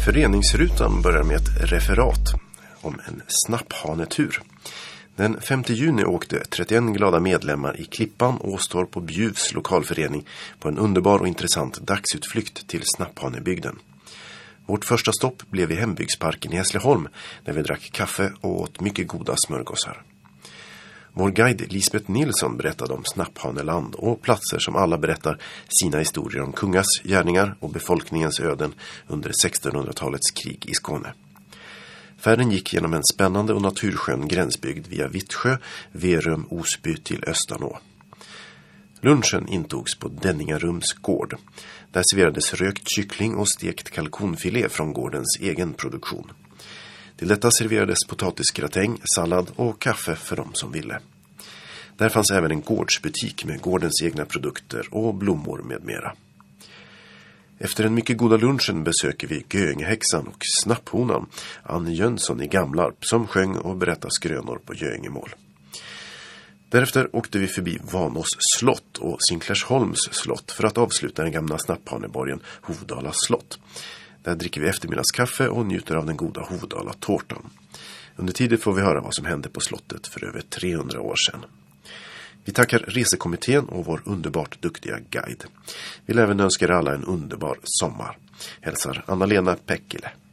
Föreningsrutan börjar med ett referat om en snapphanetur. Den 5 juni åkte 31 glada medlemmar i Klippan, Åstorp och Bjuvs lokalförening på en underbar och intressant dagsutflykt till snapphanebygden. Vårt första stopp blev i hembygdsparken i Hässleholm där vi drack kaffe och åt mycket goda smörgåsar. Vår guide Lisbeth Nilsson berättade om Snapphaneland och platser som alla berättar sina historier om kungas gärningar och befolkningens öden under 1600-talets krig i Skåne. Färden gick genom en spännande och naturskön gränsbygd via Vittsjö, Verum, Osby till Östanå. Lunchen intogs på Denningarums gård. Där serverades rökt kyckling och stekt kalkonfilé från gårdens egen produktion. Till detta serverades potatisgratäng, sallad och kaffe för dem som ville. Där fanns även en gårdsbutik med gårdens egna produkter och blommor med mera. Efter den mycket goda lunchen besöker vi Göingehäxan och Snapphonan, Ann Jönsson i Gamlarp, som sjöng och berättade skrönor på Göingemål. Därefter åkte vi förbi Vanås slott och Sinklersholms slott för att avsluta den gamla snapphaneborgen Hovdala slott. Där dricker vi eftermiddagskaffe och njuter av den goda Hovdala-tårtan. Under tiden får vi höra vad som hände på slottet för över 300 år sedan. Vi tackar resekommittén och vår underbart duktiga guide. Vi vill även önska er alla en underbar sommar. Hälsar Anna-Lena Päckile.